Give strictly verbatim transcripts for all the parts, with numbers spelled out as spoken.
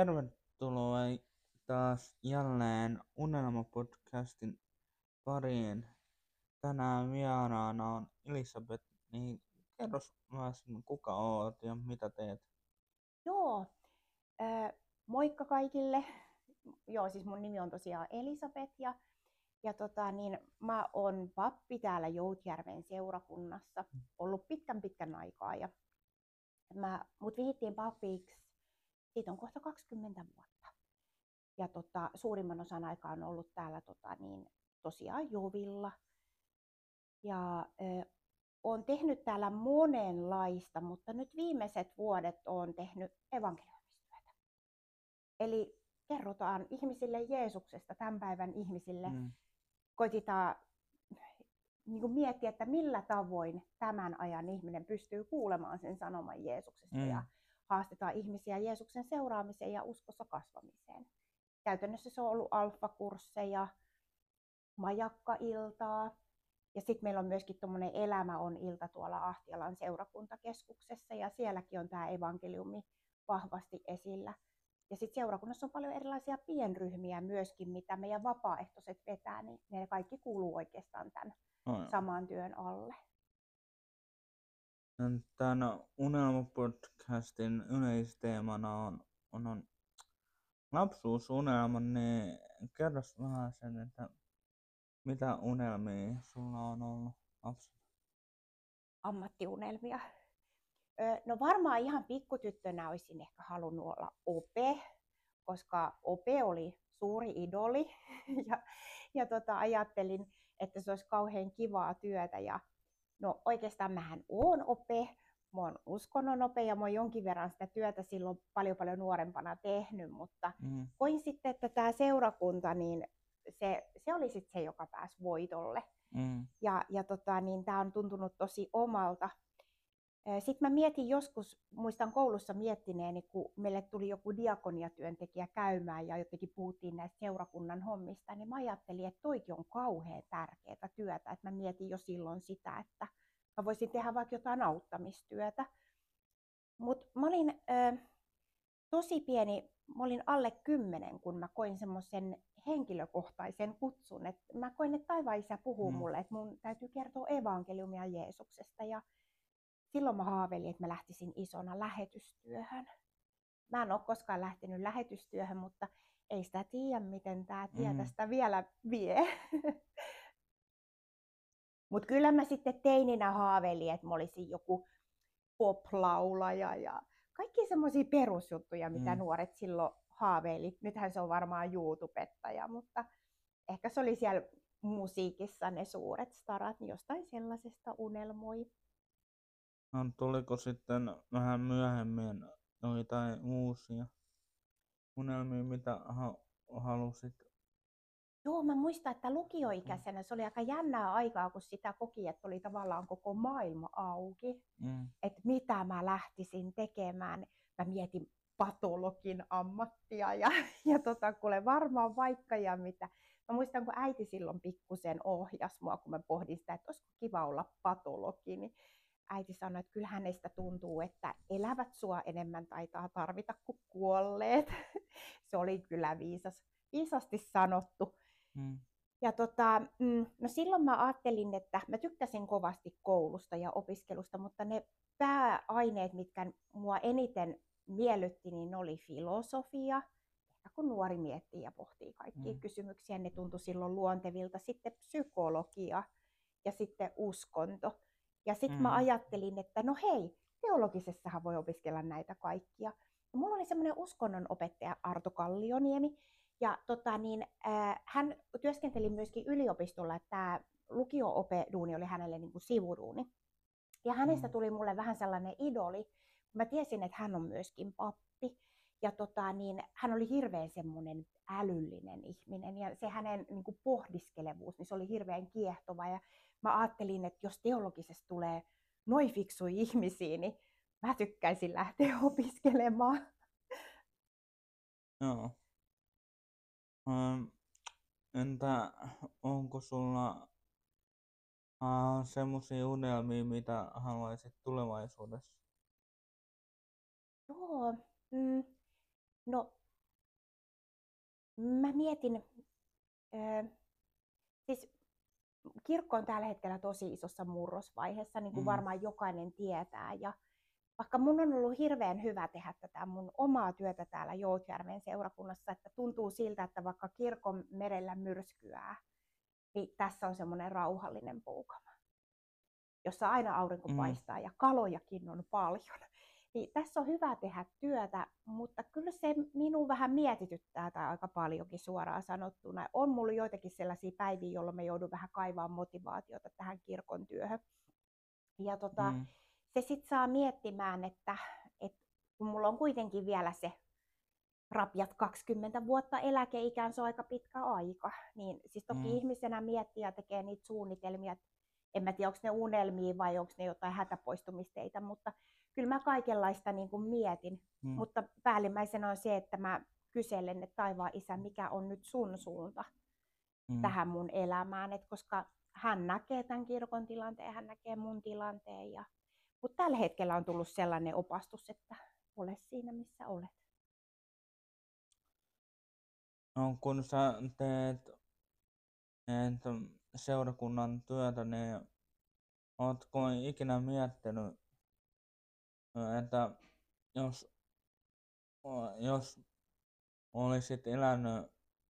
Tervetuloa taas jälleen Unelma-podcastin pariin. Tänään vieraana on Elisabeth, niin kerros vähän sinun, kuka oot ja mitä teet? Joo, äh, moikka kaikille. Joo, siis mun nimi on tosiaan Elisabeth ja, ja tota, niin, mä oon pappi täällä Joutjärven seurakunnassa ollut pitkän pitkän aikaa. Ja mä, mut vihittiin papiksi, siitä on kohta kaksikymmentä vuotta. Ja tota, suurimman osan aikaa on ollut täällä tota, niin, tosiaan Jovilla. Ja äh, oon tehnyt täällä monenlaista, mutta nyt viimeiset vuodet oon tehnyt evankeliumistyötä. Eli kerrotaan ihmisille Jeesuksesta, tämän päivän ihmisille. Mm. Koitetaan niin kuin miettiä, että millä tavoin tämän ajan ihminen pystyy kuulemaan sen sanoman Jeesuksesta. Mm. Ja haastetaan ihmisiä Jeesuksen seuraamiseen ja uskossa kasvamiseen. Käytännössä se on ollut alfakursseja, majakkailtaa. Ja sitten meillä on myöskin tuommoinen Elämä on ilta tuolla Ahtialan seurakuntakeskuksessa. Ja sielläkin on tämä evankeliumi vahvasti esillä. Ja sitten seurakunnassa on paljon erilaisia pienryhmiä myöskin, mitä meidän vapaaehtoiset vetää, niin ne kaikki kuuluu oikeastaan tämän oh, saman työn alle. Tämän Unelma-podcastin yleisteemana on, on, on lapsuusunelma, niin kerros vähän sen, että mitä unelmia sulla on ollut lapsena? Ammattiunelmia. No varmaan ihan pikkutyttönä olisin ehkä halunnut olla ope, koska ope oli suuri idoli ja, ja tota, ajattelin, että se olisi kauhean kivaa työtä. Ja, no oikeastaan mähän oon ope, mä oon uskonnon ope ja mä oon jonkin verran sitä työtä silloin paljon paljon nuorempana tehnyt, mutta mm. koin sitten, että tämä seurakunta, niin se, se oli sitten se, joka pääsi voitolle. Mm. Ja, ja tota, niin tämä on tuntunut tosi omalta. Sitten mä mietin joskus, muistan koulussa miettineeni, kun meille tuli joku diakoniatyöntekijä käymään ja jotenkin puhuttiin näistä seurakunnan hommista, niin mä ajattelin, että toikin on kauhean tärkeää työtä. Että mä mietin jo silloin sitä, että mä voisin tehdä vaikka jotain auttamistyötä. Mutta mä olin äh, tosi pieni, mä olin alle kymmenen, kun mä koin semmoisen henkilökohtaisen kutsun. Et mä koin, että taivaan isä puhuu mm. mulle, että mun täytyy kertoa evankeliumia Jeesuksesta. Ja silloin mä haaveilin, että mä lähtisin isona lähetystyöhön. Mä en ole koskaan lähtenyt lähetystyöhön, mutta ei sitä tiedä, miten tämä tie tästä mm. vielä vie. Mutta kyllä mä sitten teininä haaveilin, että mä olisin joku pop-laulaja ja kaikki semmoisia perusjuttuja, mitä mm. nuoret silloin haaveili. Nythän se on varmaan YouTubettaja, mutta ehkä se oli siellä musiikissa ne suuret starat, niin jostain sellaisesta unelmoi. No, tuliko sitten vähän myöhemmin joitain uusia unelmia, mitä halusit? Joo, mä muistan, että lukioikäisenä se oli aika jännää aikaa, kun sitä koki, että oli tavallaan koko maailma auki. Mm. Että mitä mä lähtisin tekemään. Mä mietin patologin ammattia ja, ja tota, kuule varmaan vaikka ja mitä. Mä muistan, kun äiti silloin pikkusen ohjasi mua, kun mä pohdin sitä, että olisiko kiva olla patologi. Niin äiti sanoi, että kyllä hänestä tuntuu, että elävät sua enemmän taitaa tarvita kuin kuolleet. Se oli kyllä viisas, viisasti sanottu. Hmm. Ja tota, no silloin mä ajattelin, että mä tykkäsin kovasti koulusta ja opiskelusta, mutta ne pääaineet, mitkä mua eniten miellytti, niin oli filosofia. Ehkä kun nuori miettii ja pohtii kaikkia hmm. kysymyksiä, ne tuntui silloin luontevilta. Sitten psykologia ja sitten uskonto. Ja sitten mm. mä ajattelin, että no hei, teologisessahan voi opiskella näitä kaikkia. Ja mulla oli semmoinen uskonnon opettaja Arto Kallioniemi, ja tota, niin, äh, hän työskenteli myöskin yliopistolla, että tämä lukio-opeduuni oli hänelle niin kuin sivuduuni. Ja hänestä mm. tuli mulle vähän sellainen idoli, kun mä tiesin, että hän on myöskin pappi. Ja tota, niin, hän oli hirveän semmoinen älyllinen ihminen ja se hänen niin kuin pohdiskelevuus, niin se oli hirveän kiehtova. Ja mä ajattelin, että jos teologisesta tulee noin fiksuja ihmisiä, niin mä tykkäisin lähteä opiskelemaan. Joo. Entä onko sulla uh, semmoisia unelmia, mitä haluaisit tulevaisuudessa? Joo. Mm. No Mä mietin, äh, siis kirkko on tällä hetkellä tosi isossa murrosvaiheessa, niin kuin Mm. varmaan jokainen tietää. Ja vaikka mun on ollut hirveän hyvä tehdä tätä mun omaa työtä täällä Joutjärven seurakunnassa, että tuntuu siltä, että vaikka kirkon merellä myrskyää, niin tässä on semmoinen rauhallinen puukama, jossa aina aurinko Mm. paistaa ja kalojakin on paljon. Niin tässä on hyvä tehdä työtä, mutta kyllä se minun vähän mietityttää tai aika paljonkin suoraan sanottuna. On mulla joitakin sellaisia päiviä, jolloin mä joudun vähän kaivaa motivaatiota tähän kirkon työhön. Ja tota, Mm. se sitten saa miettimään, että, että kun mulla on kuitenkin vielä se rapiat kaksikymmentä vuotta eläkeikään, se on aika pitkä aika. Niin siis toki Mm. ihmisenä miettii ja tekee niitä suunnitelmia, en mä tiedä, onko ne unelmia vai onko ne jotain hätäpoistumisteitä, mutta kyllä mä kaikenlaista niin kuin mietin. Mm. Mutta päällimmäisenä on se, että mä kyselen, että taivaan Isä, mikä on nyt sun suunta mm. tähän mun elämään, et koska hän näkee tämän kirkon tilanteen, hän näkee mun tilanteen. Ja... Mutta tällä hetkellä on tullut sellainen opastus, että ole siinä, missä olet. No, kun sä teet, teet seurakunnan työtä, niin ootko ikinä miettinyt, että jos, jos olisit elänyt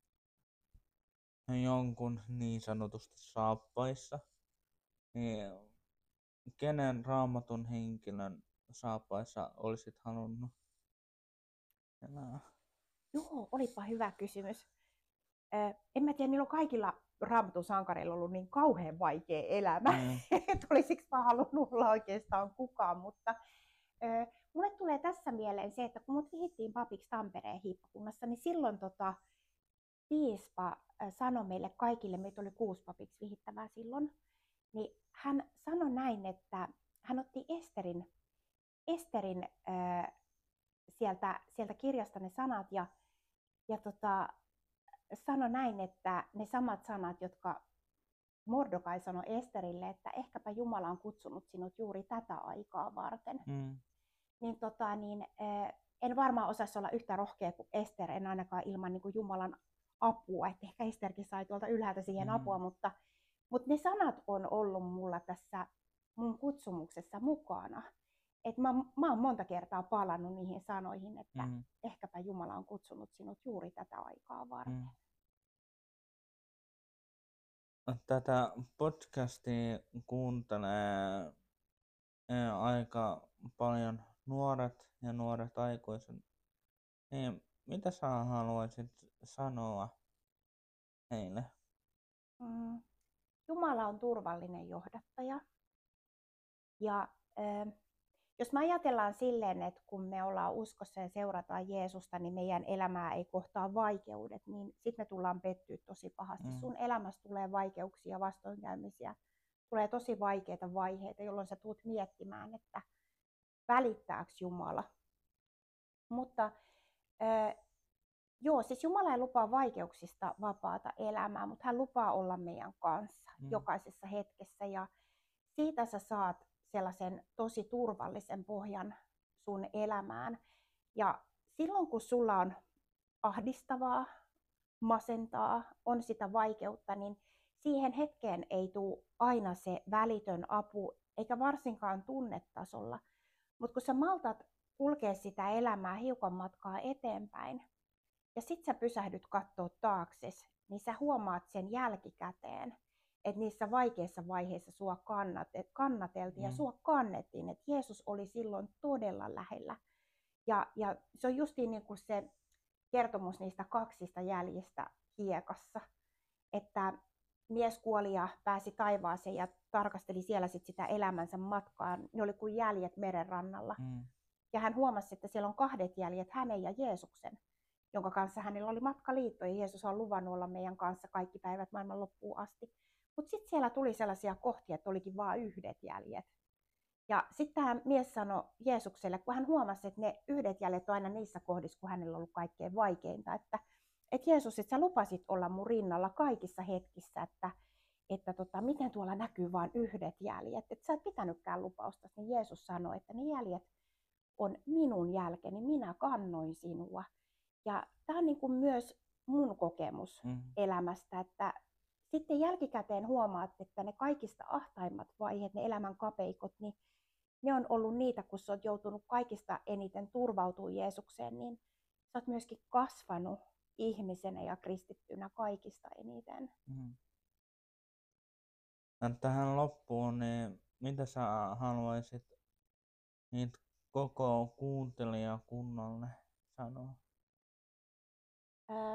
jonkun niin sanotusti saappaissa, niin kenen Raamatun henkilön saappaissa olisit halunnut elää? Joo, olipa hyvä kysymys. Äh, en mä tiedä, niillä on kaikilla Raamatun sankareilla ollut niin kauhean vaikea elämä, mm. että olisiko mä halunnut olla oikeastaan kukaan, mutta äh, mulle tulee tässä mieleen se, että kun mut vihittiin papiksi Tampereen hiippakunnassa, niin silloin tota, piispa äh, sanoi meille kaikille, meitä oli kuusi papiksi vihittävää silloin, niin hän sanoi näin, että hän otti Esterin, Esterin äh, sieltä, sieltä kirjasta ne sanat ja, ja tota, sanoi näin, että ne samat sanat, jotka Mordokai sanoi Esterille, että ehkäpä Jumala on kutsunut sinut juuri tätä aikaa varten. Mm. Niin, tota, niin, en varmaan osaisi olla yhtä rohkea kuin Ester, en ainakaan ilman niin kuin Jumalan apua. Et ehkä Esterkin sai tuolta ylhäältä siihen mm. apua, mutta, mutta ne sanat on ollut mulla tässä mun kutsumuksessa mukana. Et mä, mä oon monta kertaa palannut niihin sanoihin, että mm. ehkäpä Jumala on kutsunut sinut juuri tätä aikaa varten. Mm. Tätä podcastia kuuntelee aika paljon nuoret ja nuoret aikuiset. Niin mitä sä haluaisit sanoa heille? Mm. Jumala on turvallinen johdattaja. Ja äh, jos me ajatellaan silleen, että kun me ollaan uskossa ja seurataan Jeesusta, niin meidän elämää ei kohtaa vaikeudet, niin sitten me tullaan pettyä tosi pahasti. Mm. Sun elämässä tulee vaikeuksia, vastoinkäymisiä, tulee tosi vaikeita vaiheita, jolloin sä tulet miettimään, että välittääkö Jumala. Mutta äh, joo, siis Jumala ei lupaa vaikeuksista vapaata elämää, mutta hän lupaa olla meidän kanssa mm. jokaisessa hetkessä. Ja siitä sä saat sellaisen tosi turvallisen pohjan sun elämään. Ja silloin kun sulla on ahdistavaa, masentaa, on sitä vaikeutta, niin siihen hetkeen ei tule aina se välitön apu, eikä varsinkaan tunnetasolla. Mutta kun sä maltat kulkea sitä elämää hiukan matkaa eteenpäin, ja sit sä pysähdyt kattoo taakses, niin sä huomaat sen jälkikäteen, että niissä vaikeissa vaiheissa sua kannateltiin mm. ja sua kannettiin, että Jeesus oli silloin todella lähellä. Ja, ja se on justiin niin kuin se kertomus niistä kaksista jäljistä hiekassa, että mies kuoli ja pääsi taivaaseen ja tarkasteli siellä sit sitä elämänsä matkaa. Ne oli kuin jäljet merenrannalla. Mm. Ja hän huomasi, että siellä on kahdet jäljet, hänen ja Jeesuksen, jonka kanssa hänellä oli matkaliitto. Ja Jeesus on luvannut olla meidän kanssa kaikki päivät maailman loppuun asti. Mutta sitten siellä tuli sellaisia kohtia, että olikin vain yhdet jäljet. Ja sitten tämä mies sanoi Jeesukselle, kun hän huomasi, että ne yhdet jäljet on aina niissä kohdissa, kun hänellä on ollut kaikkein vaikeinta, että, että Jeesus, että sä lupasit olla mun rinnalla kaikissa hetkissä, että, että tota, miten tuolla näkyy vain yhdet jäljet, että sä et pitänytkään lupausta. Niin Jeesus sanoi, että ne jäljet on minun jälkeni, minä kannoin sinua. Ja tämä on niin kuin myös mun kokemus mm. elämästä, että sitten jälkikäteen huomaat, että ne kaikista ahtaimmat vaiheet, ne elämän kapeikot, niin ne on ollut niitä, kun sä oot joutunut kaikista eniten turvautumaan Jeesukseen, niin sä oot myöskin kasvanut ihmisenä ja kristittynä kaikista eniten. Mm. Ja tähän loppuun, niin mitä sä haluaisit niitä koko kuuntelijakunnalle sanoa? Ää,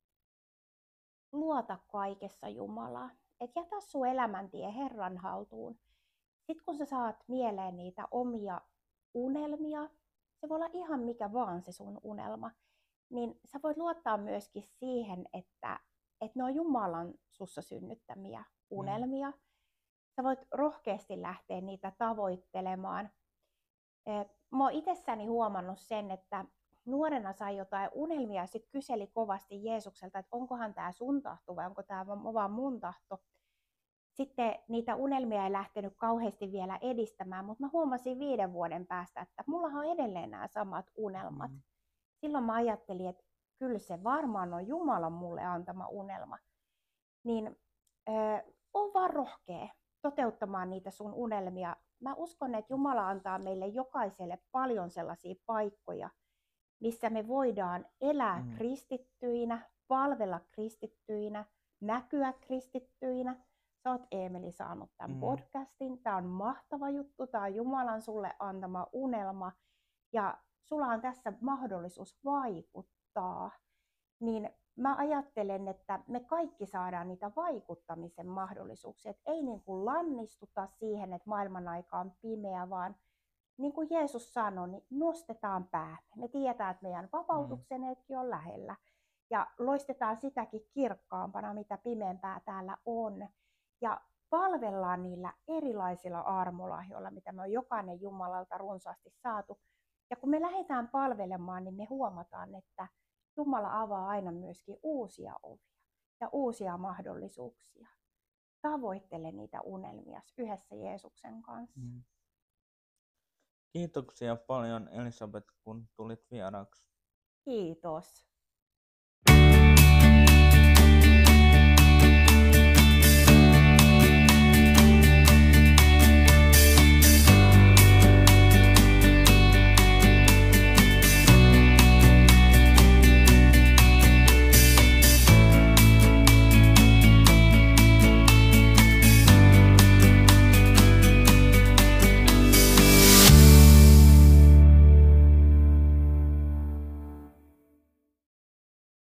luota kaikessa Jumalaa. Et jätä sun elämäntie Herran haltuun. Sitten kun sä saat mieleen niitä omia unelmia, se voi olla ihan mikä vaan se sun unelma, niin sä voit luottaa myöskin siihen, että, että ne on Jumalan sussa synnyttämiä unelmia. Sä voit rohkeasti lähteä niitä tavoittelemaan. Mä oon itsessäni huomannut sen, että nuorena sai jotain unelmia ja sitten kyseli kovasti Jeesukselta, että onkohan tämä sun tahto vai onko tämä vaan mun tahto. Sitten niitä unelmia ei lähtenyt kauheasti vielä edistämään, mutta mä huomasin viiden vuoden päästä, että mullahan on edelleen nämä samat unelmat. Mm. Silloin mä ajattelin, että kyllä se varmaan on Jumalan mulle antama unelma. Niin äh, on vaan rohkea toteuttamaan niitä sun unelmia. Mä uskon, että Jumala antaa meille jokaiselle paljon sellaisia paikkoja, missä me voidaan elää mm. kristittyinä, palvella kristittyinä, näkyä kristittyinä. Sä oot, Eemeli, saanut tämän mm. podcastin. Tää on mahtava juttu. Tää on Jumalan sulle antama unelma. Ja sulla on tässä mahdollisuus vaikuttaa. Niin mä ajattelen, että me kaikki saadaan niitä vaikuttamisen mahdollisuuksia. Et ei niin kuin lannistuta siihen, että maailman aika on pimeä, vaan niin kuin Jeesus sanoi, niin nostetaan päämme. Me tiedetään, että meidän vapautuksen hetki on lähellä. Ja loistetaan sitäkin kirkkaampana, mitä pimeämpää täällä on. Ja palvellaan niillä erilaisilla armolahjoilla, mitä me on jokainen Jumalalta runsaasti saatu. Ja kun me lähdetään palvelemaan, niin me huomataan, että Jumala avaa aina myöskin uusia ovia ja uusia mahdollisuuksia. Tavoittele niitä unelmia yhdessä Jeesuksen kanssa. Mm. Kiitoksia paljon, Elisabeth, kun tulit vieraksi. Kiitos.